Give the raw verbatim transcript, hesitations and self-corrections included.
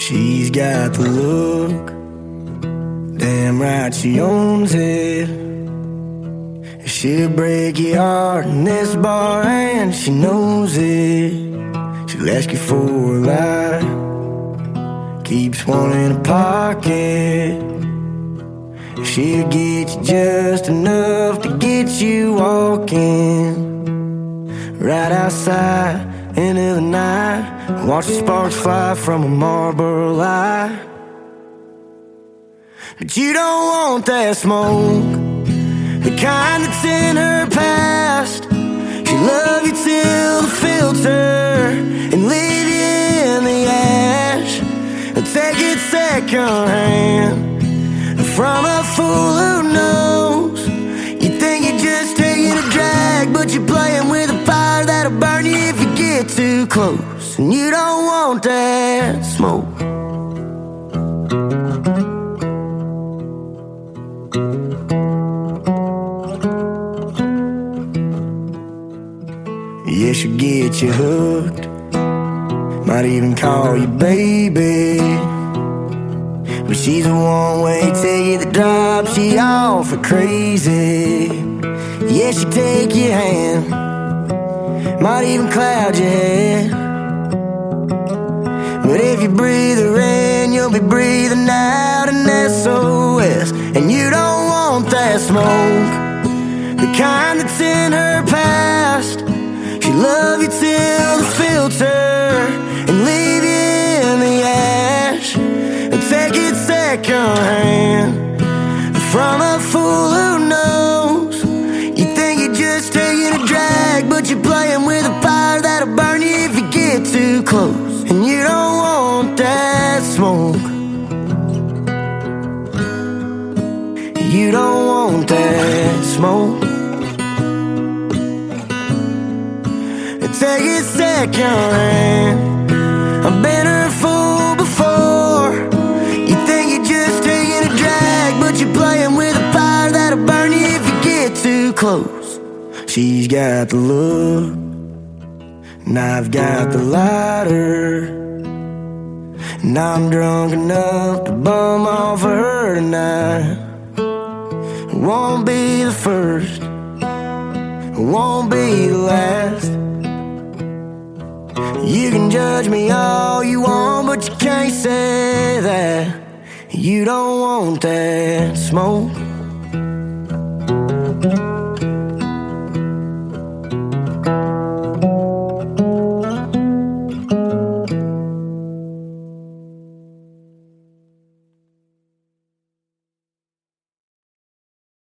She's got the look, damn right she owns it. She'll break your heart in this bar and she knows it. She'll ask you for a lie, keeps one in her pocket. She'll get you just enough to get you walking. Right outside into the night, watch the sparks fly from a Marlboro light. But you don't want that smoke, the kind that's in her past. She'll love you till the filter and leave you in the ash. Take it second hand from a fool who knows. You think you're just taking a drag, but you're playing with a fire that'll burn you if you get too close. And you don't want that smoke. Yeah, she'll get you hooked, might even call you baby. But she's a one-way ticket that drops you off for crazy. Yeah, she'll take your hand, might even cloud your head. But if you breathe her in, you'll be breathing out an S O S. And you don't want that smoke, the kind that's in her past. She'll love you till the filter and leave you in the ash. And take it second hand from a fool who knows. You think you're just taking a drag, but you're playing with a fire that'll burn you if you get too close. And you don't want that smoke. You don't want that smoke. Take it second hand, I've been her fool before. You think you're just taking a drag, but you're playing with a fire that'll burn you if you get too close. She's got the look, and I've got the lighter. And I'm drunk enough to bum off of her tonight. It won't be the first, it won't be the last. You can judge me all you want, but you can't say that you don't want that smoke.